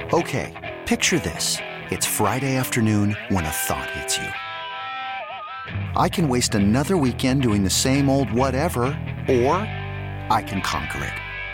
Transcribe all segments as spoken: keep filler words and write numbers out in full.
Okay, picture this. It's Friday afternoon when a thought hits you. I can waste another weekend doing the same old whatever, or I can conquer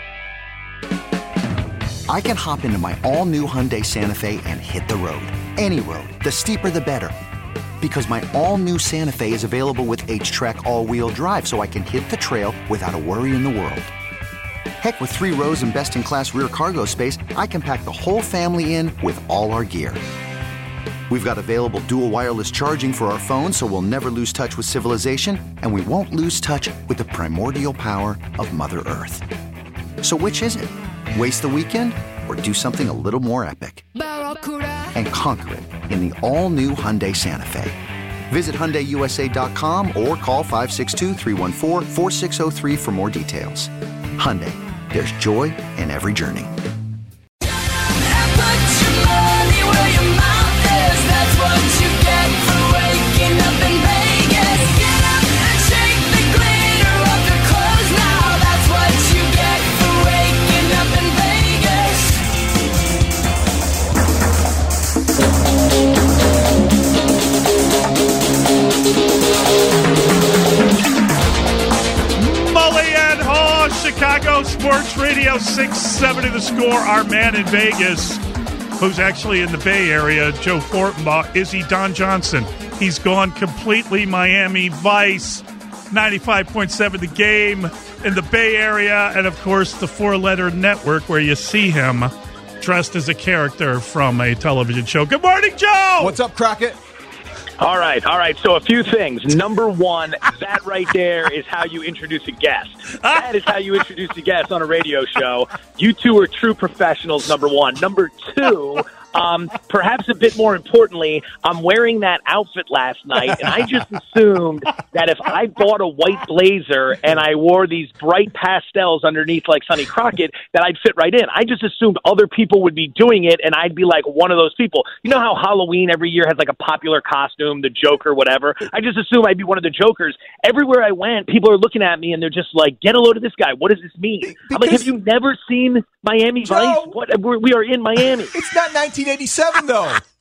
it. I can hop into my all-new Hyundai Santa Fe and hit the road. Any road. The steeper, the better. Because my all-new Santa Fe is available with H-Track all-wheel drive, so I can hit the trail without a worry in the world. Heck, with three rows and best-in-class rear cargo space, I can pack the whole family in with all our gear. We've got available dual wireless charging for our phones, so we'll never lose touch with civilization, and we won't lose touch with the primordial power of Mother Earth. So which is it? Waste the weekend or do something a little more epic? And conquer it in the all-new Hyundai Santa Fe. Visit Hyundai U S A dot com or call five six two, three one four, four six zero three for more details. Hyundai, there's joy in every journey. Chicago Sports Radio six seventy The Score. Our man in Vegas, who's actually in the Bay Area, Joe Fortenbaugh, is he Don Johnson? He's gone completely Miami Vice, ninety-five point seven The Game in the Bay Area, and of course the four-letter network where you see him dressed as a character from a television show. Good morning, Joe! What's up, Crockett? All right, all right. So a few things. Number one, that right there is how you introduce a guest. That is how you introduce a guest on a radio show. You two are true professionals, number one. Number two, um, perhaps a bit more importantly, I'm wearing that outfit last night, and I just assumed that if I bought a white blazer and I wore these bright pastels underneath like Sonny Crockett, that I'd fit right in. I just assumed other people would be doing it, and I'd be like one of those people. You know how Halloween every year has like a popular costume, the Joker, whatever? I just assumed I'd be one of the Jokers. Everywhere I went, people are looking at me, and they're just like, get a load of this guy. What does this mean? Because I'm like, have you never seen Miami Joe, Vice? What, we're, we are in Miami. It's not nineteen eighty-seven, though.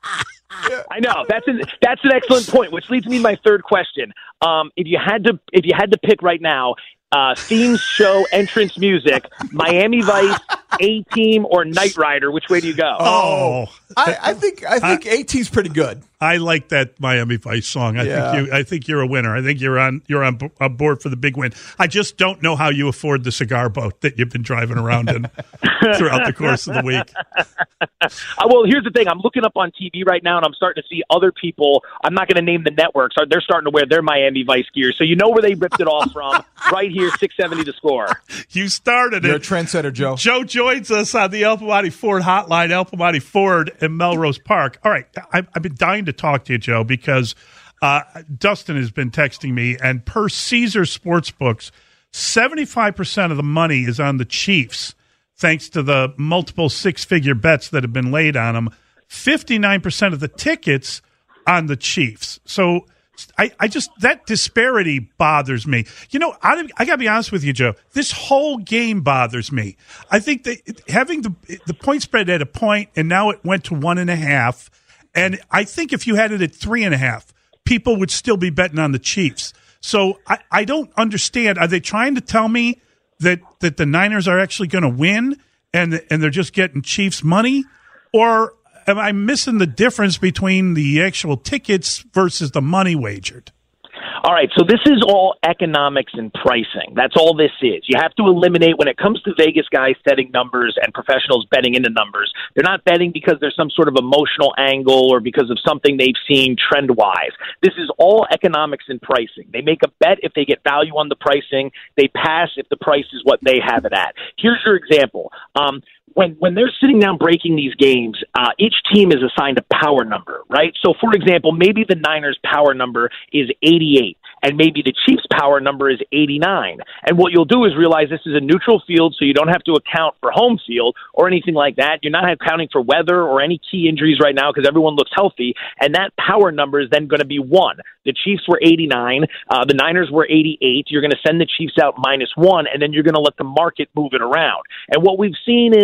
Yeah. I know that's an that's an excellent point, which leads me to my third question. Um, if you had to if you had to pick right now, uh, theme show entrance music, Miami Vice, A-Team, or Knight Rider, which way do you go? Oh, I, I think I think A-Team's pretty good. I like that Miami Vice song. I Yeah. think you. I think you're a winner. I think you're on. You're on, b- on board for the big win. I just don't know how you afford the cigar boat that you've been driving around in throughout the course of the week. Uh, well, here's the thing. I'm looking up on T V right now, and I'm starting to see other people. I'm not going to name the networks. They're starting to wear their Miami Vice gear. So you know where they ripped it off from. Right here, six seventy The Score. You started You're it. a trendsetter, Joe. Joe joins us on the El Pamati Ford hotline, El Pamati Ford in Melrose Park. All right, I've, I've been dying to talk to you, Joe, because uh, Dustin has been texting me, and per Caesar Sportsbooks, seventy-five percent of the money is on the Chiefs, thanks to the multiple six-figure bets that have been laid on them. fifty-nine percent of the tickets on the Chiefs. So I, I just, that disparity bothers me. You know, I, I got to be honest with you, Joe. This whole game bothers me. I think that having the the point spread at a point, and now it went to one and a half. And I think if you had it at three and a half, people would still be betting on the Chiefs. So I, I don't understand. Are they trying to tell me that, that the Niners are actually going to win and and they're just getting Chiefs money? Or am I missing the difference between the actual tickets versus the money wagered? All right, so this is all economics and pricing. That's all this is. You have to eliminate, when it comes to Vegas guys setting numbers and professionals betting into numbers, they're not betting because there's some sort of emotional angle or because of something they've seen trend-wise. This is all economics and pricing. They make a bet if they get value on the pricing. They pass if the price is what they have it at. Here's your example. Um, When when they're sitting down breaking these games, uh, each team is assigned a power number, right? So, for example, maybe the Niners' power number is eighty-eight, and maybe the Chiefs' power number is eighty-nine. And what you'll do is realize this is a neutral field, so you don't have to account for home field or anything like that. You're not accounting for weather or any key injuries right now because everyone looks healthy, and that power number is then going to be one. The Chiefs were eighty-nine. Uh, the Niners were eighty-eight. You're going to send the Chiefs out minus one, and then you're going to let the market move it around. And what we've seen is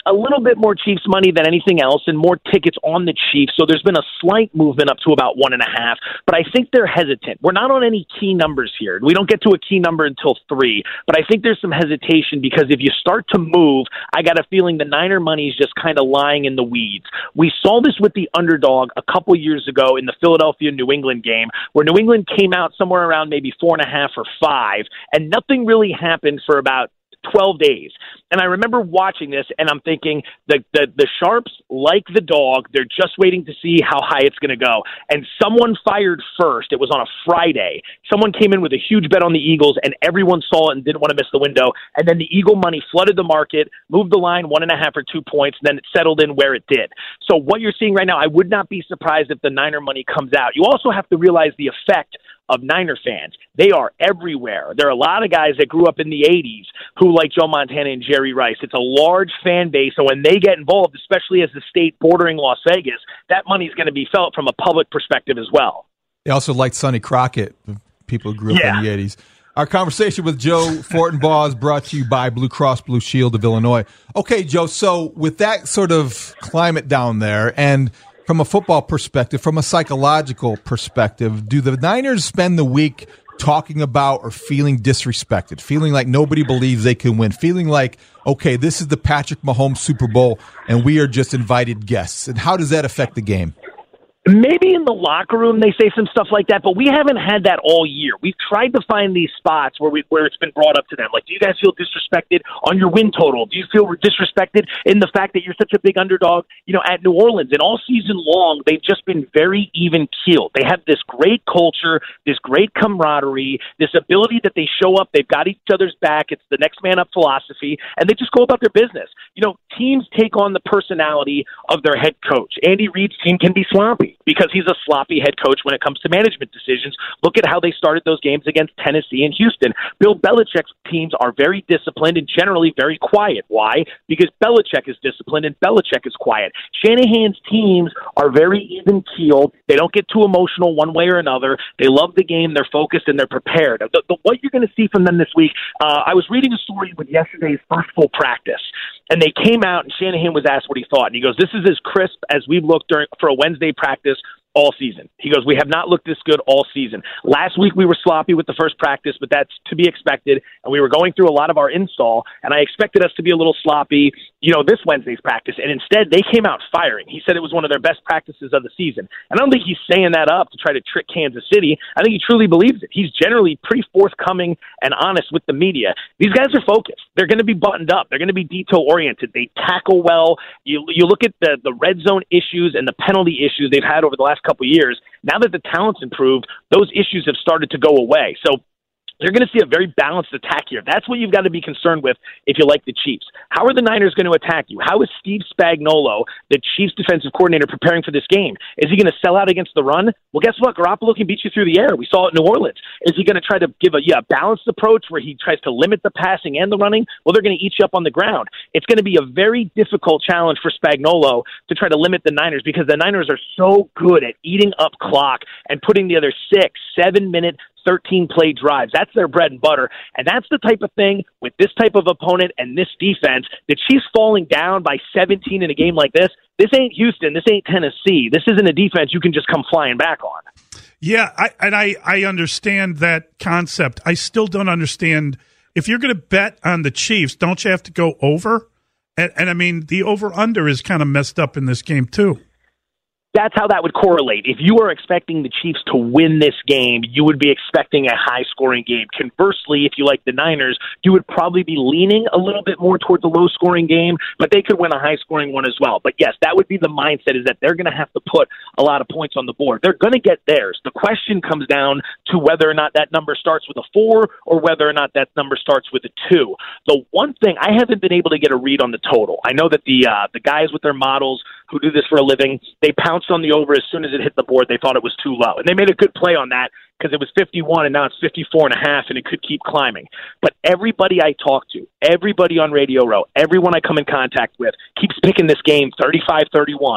a little bit more Chiefs money than anything else and more tickets on the Chiefs. So there's been a slight movement up to about one and a half, but I think they're hesitant. We're not on any key numbers here. We don't get to a key number until three, but I think there's some hesitation because if you start to move, I got a feeling the Niner money is just kind of lying in the weeds. We saw this with the underdog a couple years ago in the Philadelphia-New England game where New England came out somewhere around maybe four and a half or five, and nothing really happened for about twelve days. And I remember watching this and I'm thinking the, the, the Sharps, like the dog, they're just waiting to see how high it's going to go. And someone fired first. It was on a Friday. Someone came in with a huge bet on the Eagles and everyone saw it and didn't want to miss the window. And then the Eagle money flooded the market, moved the line one and a half or two points, and then it settled in where it did. So what you're seeing right now, I would not be surprised if the Niner money comes out. You also have to realize the effect of Niner fans. They are everywhere. There are a lot of guys that grew up in the eighties who like Joe Montana and Jerry Rice. It's a large fan base, so when they get involved, especially as the state bordering Las Vegas, that money is going to be felt from a public perspective as well. They also liked Sonny Crockett, people who grew up yeah. in the eighties. Our conversation with Joe Fortenbaugh is brought to you by Blue Cross Blue Shield of Illinois. Okay, Joe, so with that sort of climate down there and from a football perspective, from a psychological perspective, do the Niners spend the week talking about or feeling disrespected, feeling like nobody believes they can win, feeling like, okay, this is the Patrick Mahomes Super Bowl and we are just invited guests? And how does that affect the game? Maybe in the locker room they say some stuff like that, but we haven't had that all year. We've tried to find these spots where we where it's been brought up to them. Like, do you guys feel disrespected on your win total? Do you feel disrespected in the fact that you're such a big underdog, you know, at New Orleans? And all season long, they've just been very even-keeled. They have this great culture, this great camaraderie, this ability that they show up, they've got each other's back, it's the next man up philosophy, and they just go about their business. You know, teams take on the personality of their head coach. Andy Reid's team can be sloppy because he's a sloppy head coach when it comes to management decisions. Look at how they started those games against Tennessee and Houston. Bill Belichick's teams are very disciplined and generally very quiet. Why? Because Belichick is disciplined and Belichick is quiet. Shanahan's teams are very even-keeled. They don't get too emotional one way or another. They love the game. They're focused and they're prepared. The, the, what you're going to see from them this week, uh, I was reading a story with yesterday's first full practice, and they came out and Shanahan was asked what he thought. And he goes, this is as crisp as we've looked during for a Wednesday practice all season. He goes, we have not looked this good all season. Last week we were sloppy with the first practice, but that's to be expected. And we were going through a lot of our install, and I expected us to be a little sloppy, you know, this Wednesday's practice. And instead, they came out firing. He said it was one of their best practices of the season. And I don't think he's saying that up to try to trick Kansas City. I think he truly believes it. He's generally pretty forthcoming and honest with the media. These guys are focused. They're going to be buttoned up. They're going to be detail-oriented. They tackle well. You, you look at the, the red zone issues and the penalty issues they've had over the last couple of years. Now that the talent's improved, those issues have started to go away. So you're going to see a very balanced attack here. That's what you've got to be concerned with if you like the Chiefs. How are the Niners going to attack you? How is Steve Spagnuolo, the Chiefs defensive coordinator, preparing for this game? Is he going to sell out against the run? Well, guess what? Garoppolo can beat you through the air. We saw it in New Orleans. Is he going to try to give a yeah, balanced approach where he tries to limit the passing and the running? Well, they're going to eat you up on the ground. It's going to be a very difficult challenge for Spagnuolo to try to limit the Niners because the Niners are so good at eating up clock and putting the other six, seven-minute thirteen-play drives. That's their bread and butter, and that's the type of thing with this type of opponent and this defense. The Chiefs falling down by seventeen in a game like this, this ain't Houston, this ain't Tennessee. This isn't a defense you can just come flying back on. Yeah, I, and I, I understand that concept. I still don't understand. If you're going to bet on the Chiefs, don't you have to go over? And, and I mean, the over-under is kind of messed up in this game, too. That's how that would correlate. If you are expecting the Chiefs to win this game, you would be expecting a high-scoring game. Conversely, if you like the Niners, you would probably be leaning a little bit more towards a low-scoring game, but they could win a high-scoring one as well. But yes, that would be the mindset, is that they're going to have to put a lot of points on the board. They're going to get theirs. The question comes down to whether or not that number starts with a four or whether or not that number starts with a two. The one thing, I haven't been able to get a read on the total. I know that the uh, the guys with their models who do this for a living, they pounced on the over as soon as it hit the board. They thought it was too low. And they made a good play on that because it was fifty-one and now it's fifty-four and a half and it could keep climbing. But everybody I talk to, everybody on Radio Row, everyone I come in contact with keeps picking this game thirty-five thirty-one,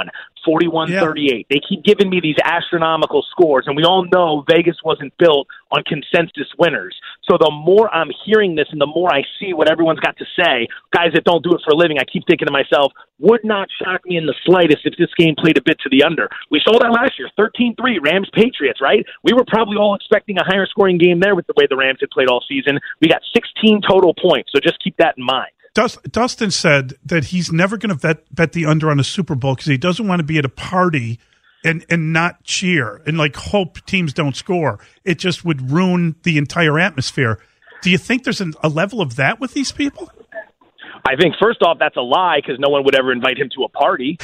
forty-one thirty-eight. Yeah. They keep giving me these astronomical scores, and we all know Vegas wasn't built on consensus winners. So the more I'm hearing this and the more I see what everyone's got to say, guys that don't do it for a living, I keep thinking to myself, would not shock me in the slightest if this game played a bit to the under. We saw that last year, thirteen three, Rams-Patriots, right? We were probably all expecting a higher scoring game there with the way the Rams had played all season. We got sixteen total points, so just keep that in mind. Dustin said that he's never going to bet, bet the under on a Super Bowl because he doesn't want to be at a party and, and not cheer and like hope teams don't score. It just would ruin the entire atmosphere. Do you think there's an, a level of that with these people? I think first off, that's a lie because no one would ever invite him to a party.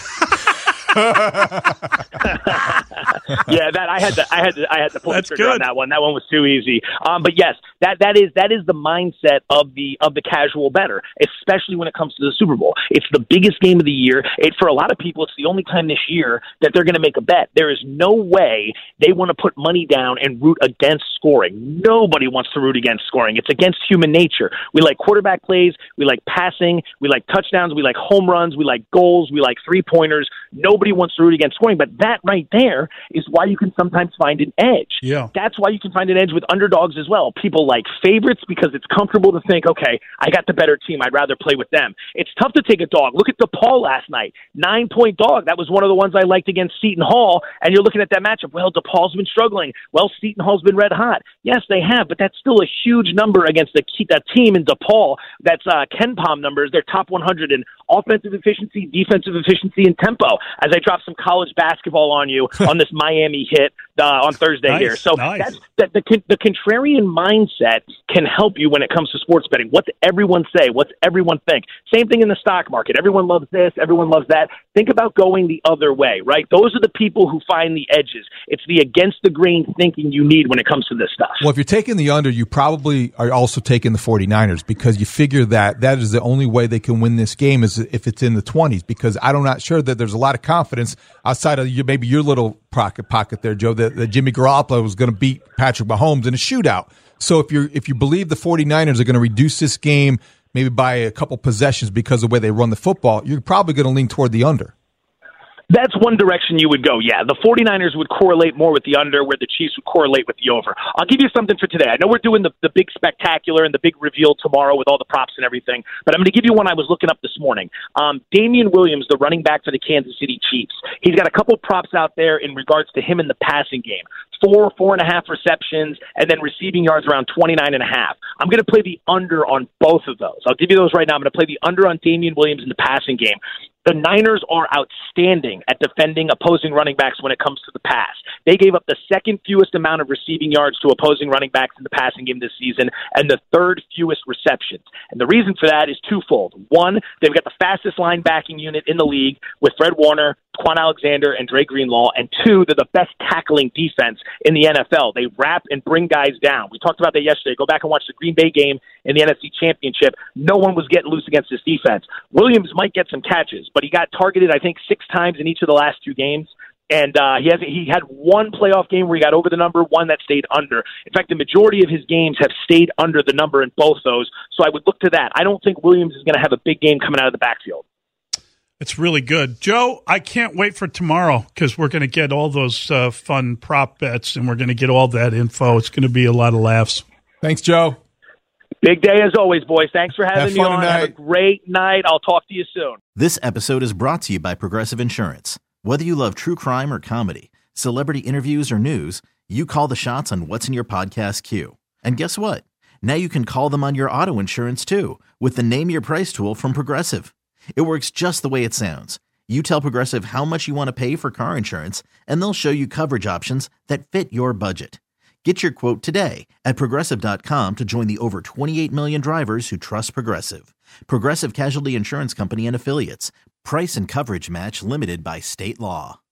yeah, that I had to, I had to, I had to pull the trigger on that one. That one was too easy. Um, but yes, that that is that is the mindset of the of the casual bettor, especially when it comes to the Super Bowl. It's the biggest game of the year. It for a lot of people, it's the only time this year that they're going to make a bet. There is no way they want to put money down and root against scoring. Nobody wants to root against scoring. It's against human nature. We like quarterback plays. We like passing. We like touchdowns. We like home runs. We like goals. We like three pointers. Nobody Nobody wants to root against scoring, but that right there is why you can sometimes find an edge. Yeah. That's why you can find an edge with underdogs as well. People like favorites because it's comfortable to think, okay, I got the better team. I'd rather play with them. It's tough to take a dog. Look at DePaul last night. Nine-point dog. That was one of the ones I liked against Seton Hall, and you're looking at that matchup. Well, DePaul's been struggling. Well, Seton Hall's been red hot. Yes, they have, but that's still a huge number against the that team in DePaul. That's uh, KenPom numbers. They're top one hundred in offensive efficiency, defensive efficiency, and tempo. As I drop some college basketball on you on this Miami hit uh, on Thursday nice, here. So nice. that's that the, the contrarian mindset can help you when it comes to sports betting. What's everyone say? What's everyone think? Same thing in the stock market. Everyone loves this. Everyone loves that. Think about going the other way, right? Those are the people who find the edges. It's the against the grain thinking you need when it comes to this stuff. Well, if you're taking the under, you probably are also taking the 49ers because you figure that that is the only way they can win this game is if it's in the twenties, because I'm not sure that there's a lot of confidence outside of your, maybe your little pocket pocket there, Joe, that, that Jimmy Garoppolo was going to beat Patrick Mahomes in a shootout. So if you if you believe the 49ers are going to reduce this game maybe by a couple possessions because of the way they run the football, you're probably going to lean toward the under. That's one direction you would go, yeah. The 49ers would correlate more with the under, where the Chiefs would correlate with the over. I'll give you something for today. I know we're doing the, the big spectacular and the big reveal tomorrow with all the props and everything, but I'm going to give you one I was looking up this morning. Um, Damian Williams, the running back for the Kansas City Chiefs, he's got a couple props out there in regards to him in the passing game. Four, four and a half receptions, and then receiving yards around twenty-nine and a half. I'm going to play the under on both of those. I'll give you those right now. I'm going to play the under on Damian Williams in the passing game. The Niners are outstanding at defending opposing running backs when it comes to the pass. They gave up the second fewest amount of receiving yards to opposing running backs in the passing game this season and the third fewest receptions. And the reason for that is twofold. One, they've got the fastest linebacking unit in the league with Fred Warner, Quan Alexander, and Dre Greenlaw. And two, they're the best tackling defense in the N F L. They wrap and bring guys down. We talked about that yesterday. Go back and watch the Green Bay game in the N F C Championship. No one was getting loose against this defense. Williams might get some catches, but he got targeted, I think, six times in each of the last two games. And uh, he has he had one playoff game where he got over the number, one that stayed under. In fact, the majority of his games have stayed under the number in both those. So I would look to that. I don't think Williams is going to have a big game coming out of the backfield. It's really good. Joe, I can't wait for tomorrow because we're going to get all those uh, fun prop bets and we're going to get all that info. It's going to be a lot of laughs. Thanks, Joe. Big day as always, boys. Thanks for having Have me on. Tonight. Have a great night. I'll talk to you soon. This episode is brought to you by Progressive Insurance. Whether you love true crime or comedy, celebrity interviews or news, you call the shots on what's in your podcast queue. And guess what? Now you can call them on your auto insurance too with the Name Your Price tool from Progressive. It works just the way it sounds. You tell Progressive how much you want to pay for car insurance, and they'll show you coverage options that fit your budget. Get your quote today at Progressive dot com to join the over twenty-eight million drivers who trust Progressive. Progressive Casualty Insurance Company and Affiliates. Price and coverage match limited by state law.